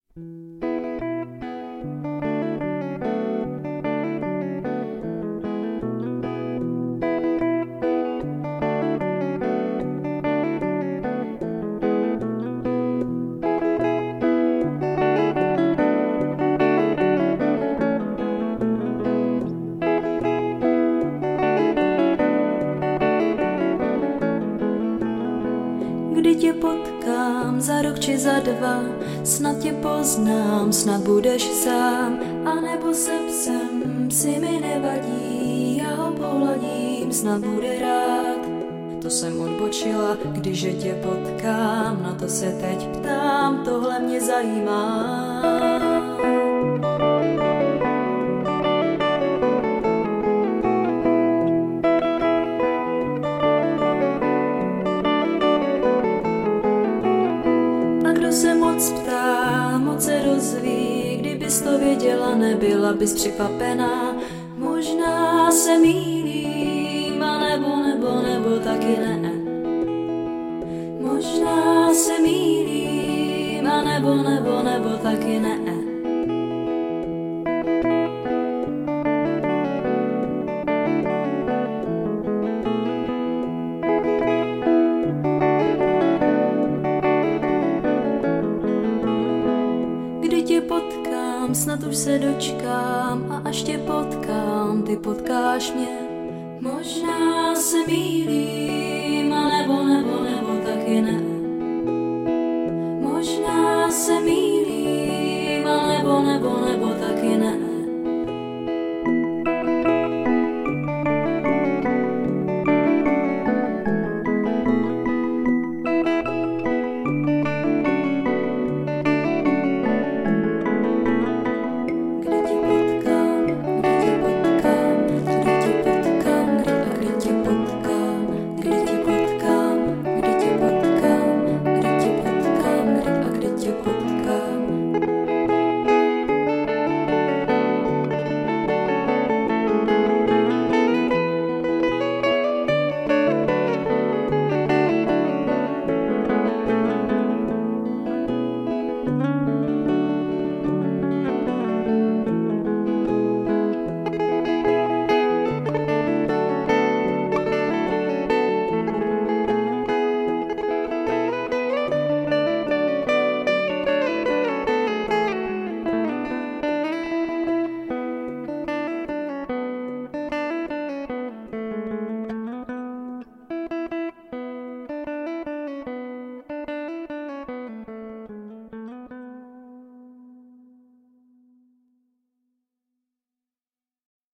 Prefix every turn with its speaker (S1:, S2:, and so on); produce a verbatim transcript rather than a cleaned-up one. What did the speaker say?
S1: Kdy tě potkám, za rok či za dva, snad tě poznám, snad budeš sám, anebo se psem, psi mi nevadí, já ho pohladím, snad bude rád. To jsem odbočila, když tě potkám, na to se teď ptám, tohle mě zajímá. Se moc ptá, moc se rozví, kdybys to věděla, nebyla bys překvapená. Možná se mýlím, a nebo, nebo, nebo taky ne. Možná se mýlím, a nebo, nebo, nebo taky ne. Kdy tě potkám, snad už se dočkám, a až tě potkám, ty potkáš mě. Možná se mýlím, a nebo, nebo, nebo taky ne. Možná se mýlím, a nebo, nebo, nebo taky ne.